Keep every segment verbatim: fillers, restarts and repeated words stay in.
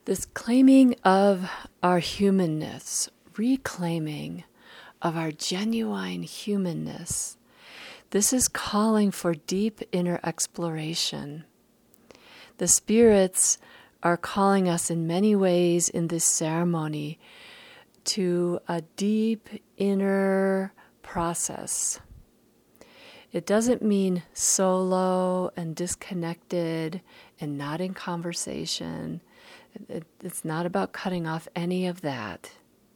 This claiming of our humanness, reclaiming of our genuine humanness, this is calling for deep inner exploration. The spirits are calling us in many ways in this ceremony to a deep inner process. It doesn't mean solo and disconnected and not in conversation. It, it's not about cutting off any of that.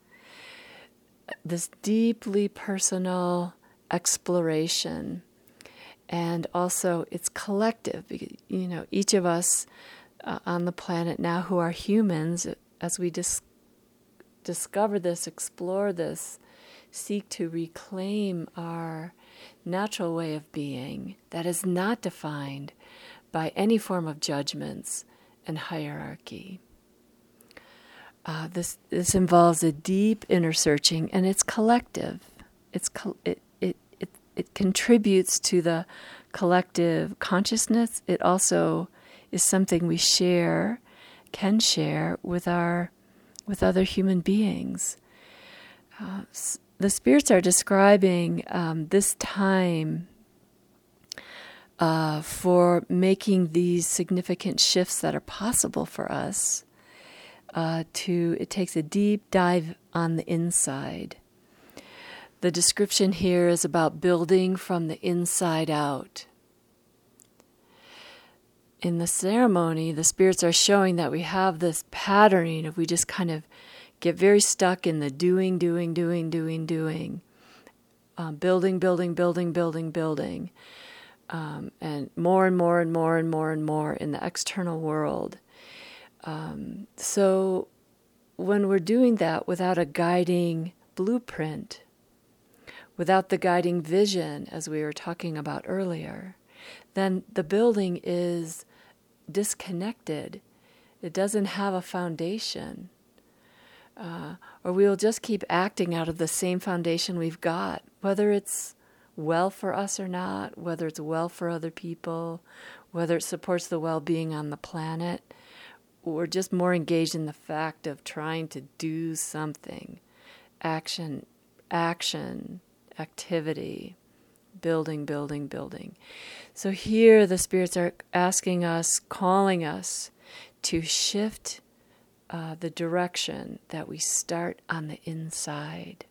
This deeply personal exploration, and also it's collective. You know, each of us uh, on the planet now who are humans, as we dis- discover this, explore this, seek to reclaim our natural way of being that is not defined by any form of judgments and hierarchy. Uh, this this involves a deep inner searching, and it's collective. It's co- it, it it it contributes to the collective consciousness. It also is something we share, can share with our with other human beings. Uh, the spirits are describing um, this time uh, for making these significant shifts that are possible for us. Uh, to it takes a deep dive on the inside. The description here is about building from the inside out. In the ceremony, the spirits are showing that we have this patterning of we just kind of get very stuck in the doing, doing, doing, doing, doing, um, building, building, building, building, building, um, and more and more and more and more and more in the external world. Um, so when we're doing that without a guiding blueprint, without the guiding vision, as we were talking about earlier, then the building is disconnected. It doesn't have a foundation. Uh, or we'll just keep acting out of the same foundation we've got, whether it's well for us or not, whether it's well for other people, whether it supports the well-being on the planet. We're just more engaged in the fact of trying to do something. Action, action, activity, building, building, building. So here the spirits are asking us, calling us to shift uh, the direction that we start on the inside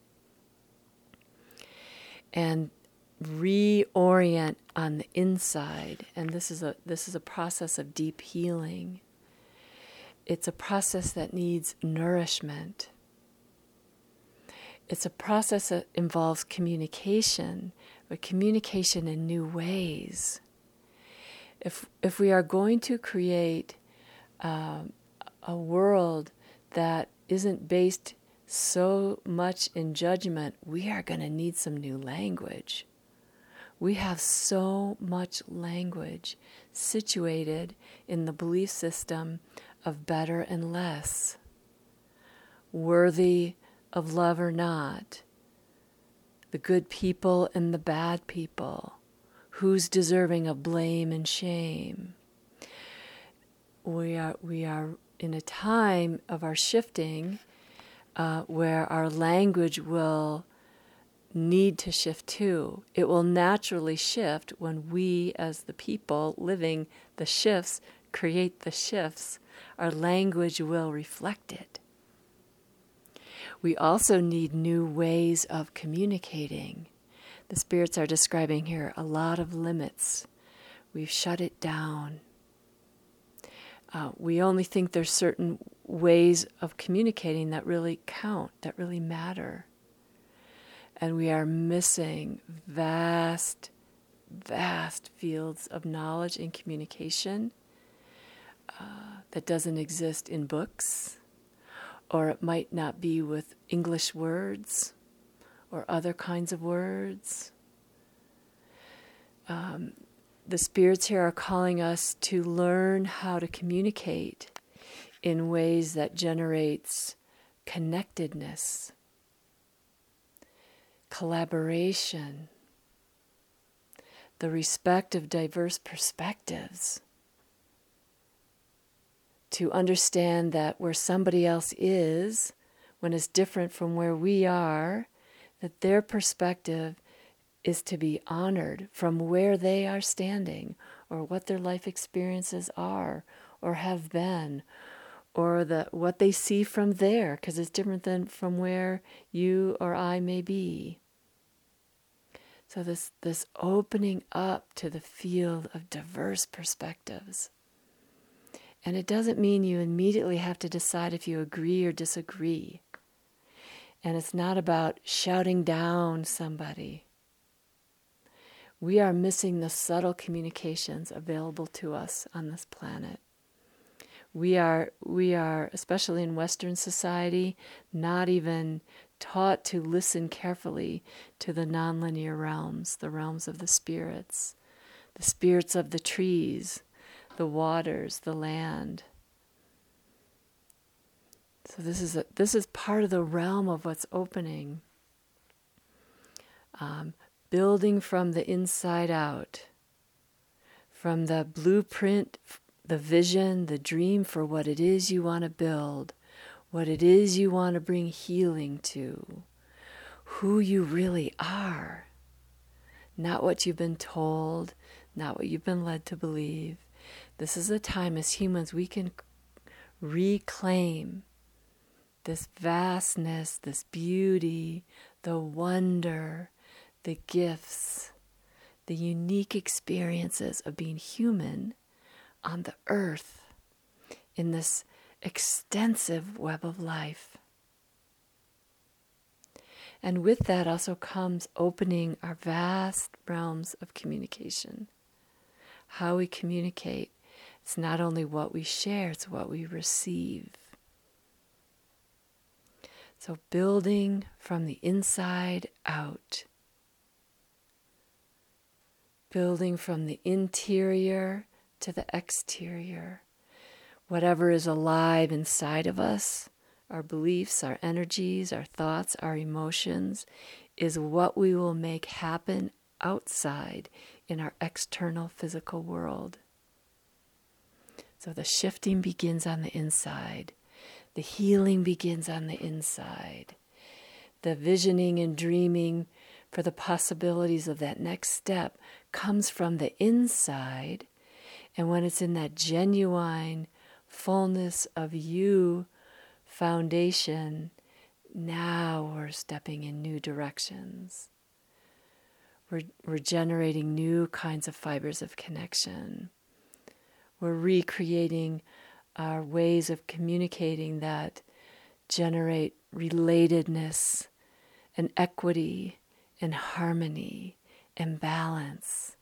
and reorient on the inside. And this is a this is a process of deep healing. It's a process that needs nourishment. It's a process that involves communication, but communication in new ways. If if we are going to create um, a world that isn't based so much in judgment, we are going to need some new language. We have so much language situated in the belief system of better and less, worthy of love or not, the good people and the bad people, who's deserving of blame and shame. We are we are in a time of our shifting uh, where our language will need to shift too. It will naturally shift when we, as the people living the shifts, create the shifts. Our language will reflect it. We also need new ways of communicating. The spirits are describing here a lot of limits. We've shut it down. Uh, we only think there's certain ways of communicating that really count, that really matter. And we are missing vast, vast fields of knowledge and communication uh, that doesn't exist in books, or it might not be with English words or other kinds of words. Um, the spirits here are calling us to learn how to communicate in ways that generates connectedness, collaboration, the respect of diverse perspectives, to understand that where somebody else is, when it's different from where we are, that their perspective is to be honored from where they are standing, or what their life experiences are or have been, or the what they see from there, because it's different than from where you or I may be. So this this opening up to the field of diverse perspectives. And it doesn't mean you immediately have to decide if you agree or disagree. And it's not about shouting down somebody. We are missing the subtle communications available to us on this planet. We are, we are, especially in Western society, not even taught to listen carefully to the nonlinear realms, the realms of the spirits, the spirits of the trees, the waters, the land. So this is a, this is part of the realm of what's opening. Um, building from the inside out, from the blueprint, the vision, the dream for what it is you want to build, what it is you want to bring healing to, who you really are, not what you've been told, not what you've been led to believe. This is a time as humans we can reclaim this vastness, this beauty, the wonder, the gifts, the unique experiences of being human on the earth in this extensive web of life. And with that also comes opening our vast realms of communication. How we communicate. It's not only what we share, it's what we receive. So building from the inside out. Building from the interior to the exterior. Whatever is alive inside of us, our beliefs, our energies, our thoughts, our emotions, is what we will make happen outside in our external physical world. So the shifting begins on the inside. The healing begins on the inside. The visioning and dreaming for the possibilities of that next step comes from the inside. And when it's in that genuine fullness of you foundation, now we're stepping in new directions. We're, we're generating new kinds of fibers of connection. We're recreating our ways of communicating that generate relatedness and equity and harmony and balance